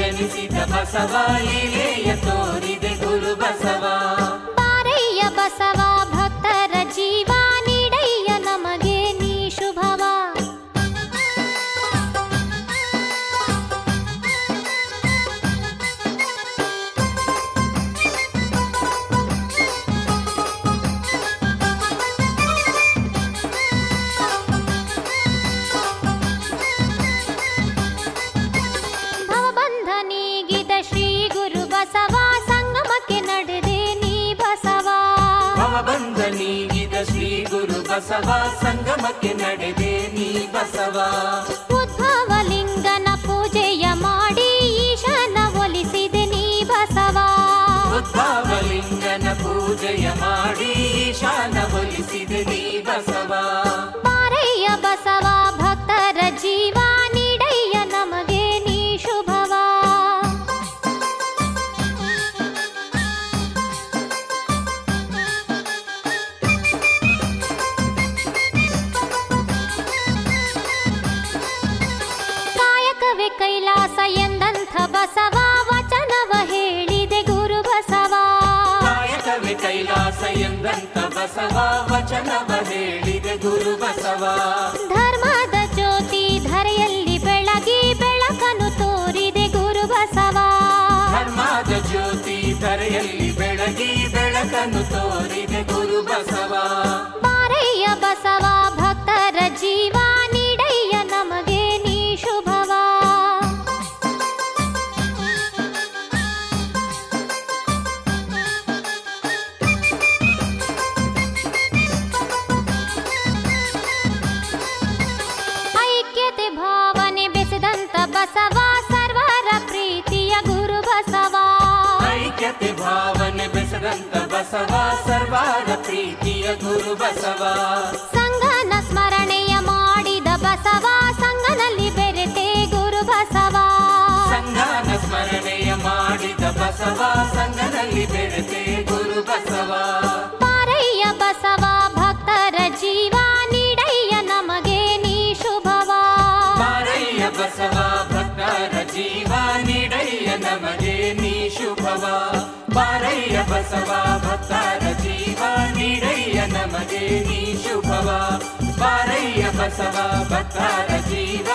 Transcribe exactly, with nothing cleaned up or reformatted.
ಜನಿಸಿದ ಬಸವ ಲೀಲೆಯ ತೋರಿದೆ ಗುರು ಬಸವ. ಬಾರಯ್ಯ ಬಸವ ಭಕ್ತರ ಜೀವ ನೀಡಯ್ಯ ನಮಗೆ ನೀ ಶುಭವ. ಬಂಧ ನೀಗಿದ ಶ್ರೀ ಗುರು ಬಸವ ಸಂಗಮಕ್ಕೆ ನಡೆದೆ ನೀ ಬಸವ. ಉದ್ಭವಲಿಂಗನ ಪೂಜೆಯ ಮಾಡಿ ಈಶನ ಒಲಿಸಿದೆ ನೀ ಬಸವ. ಉದ್ಭವಲಿಂಗನ ಪೂಜೆಯ ಮಾಡಿ ಈಶಾನ ಒಲಿಸಿದೆ ನೀ ಬಸವ. ಬಾರಯ್ಯ ಬಸವ ಭಕ್ತರ ಜೀವ ನೀಡಯ್ಯ ನಮಗೆ ನೀ ಶುಭವ. ಕೈಲಾಸ ಎಂದಂಥ ಬಸವ ವಚನವ ಹೇಳಿದೆ ಗುರು ಬಸವ. ಕಾಯಕವೇ ಕೈಲಾಸ ಎಂದಂಥ ಬಸವ ವಚನವ ಹೇಳಿದೆ ಗುರು ಬಸವ. ಧರ್ಮದ ಜ್ಯೋತಿ ಧರೆಯಲ್ಲಿ ಬೆಳಗಿ ಬೆಳಕನ್ನು ತೋರಿದೆ ಗುರು ಬಸವ. ಧರ್ಮದ ಜ್ಯೋತಿ ಧರೆಯಲ್ಲಿ ಬೆಳಗಿ ಬೆಳಕನ್ನು ತೋರಿದೆ ಗುರು ಬಸವ. ಬಾರಯ್ಯ ಬಸವ ಭಕ್ತರ ಜೀವ ನೀಡಯ್ಯ ನಮಗೆ ನೀ ಶುಭವ. ಐಕ್ಯತೆ ಭಾವನೆ ಬೆಸೆದಂತ ಬಸವ ಸರ್ವರ ಪ್ರೀತಿಯ ಗುರು ಬಸವ. ಐಕ್ಯತೆ ಭಾವನೆ ಬೆಸೆದಂತ ಬಸವ ಸರ್ವರ ಪ್ರೀತಿಯ ಗುರು ಬಸವ. ಸಂಗನ ಸ್ಮರಣೆಯ ಮಾಡಿದ ಬಸವ ಸಂಗನಲ್ಲಿ ಬೆರೆತೆ ಗುರು ಬಸವ. ಸಂಗನ ಸ್ಮರಣೆಯ ಮಾಡಿದ ಬಸವ ಸಂಗನಲ್ಲಿ ಬೆರೆತೆ ಗುರು ಬಸವ. ಬಾರಯ್ಯ ಬಸವ ಭಕ್ತರ ಜೀವ ನೀಡಯ್ಯ ನಮಗೆ ನೀ ಶುಭವ. ಬಾರಯ್ಯ ಬಸವ ಭಕ್ತರ ಜೀವ ನೀಡಯ್ಯ ನಮಗೆ ನೀ ಶುಭವ. ಬಾರಯ್ಯ ಬಸವ ಭಕ್ತರ ಜೀವ ನೀಡಯ್ಯ ನಮಗೆ ನೀ ಶುಭವ. ಬಾರಯ್ಯ ಬಸವ ಭಕ್ತರ ಜೀವ